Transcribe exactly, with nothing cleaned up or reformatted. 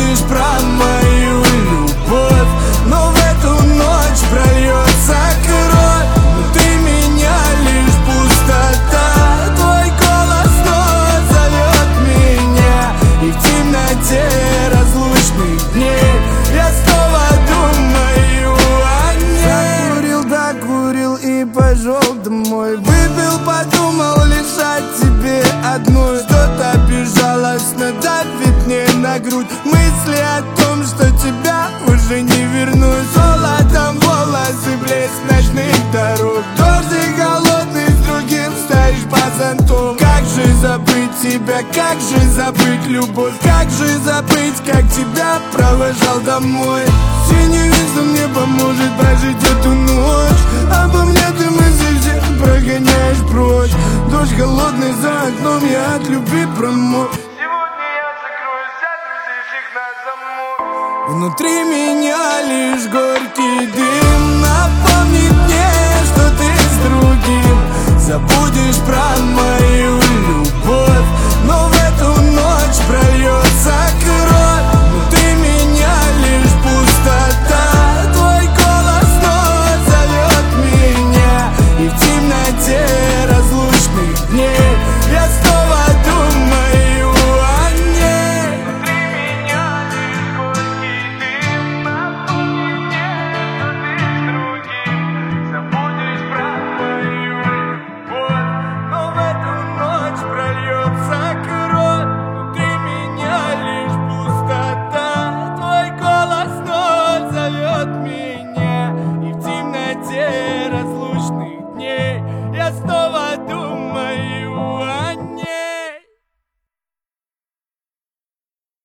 лишь про мою любовь, но в эту ночь прольется кровь. Внутри меня лишь пустота, твой голос снова зовет меня, и в темноте разлучных дней я снова думаю о ней. Закурил, докурил и пошел домой. Выпил, подумал лишь о тебе одной. Что-то безжалостно давит мне на грудь. Мысли о том, что тебя уже не вернуть. Золотом волосы, блеск ночных дорог. Дождик холодный, с другим стоишь по зонту. Как же забыть тебя, как же забыть любовь? Как же забыть, как тебя провожал домой? Синий визор мне поможет прожить эту ночь. Обо мне ты мысли все прогоняешь прочь. Дождь холодный за окном, я от любви промок. Сегодня я закрою, затрусишь их на замок. Внутри меня лишь горький дым.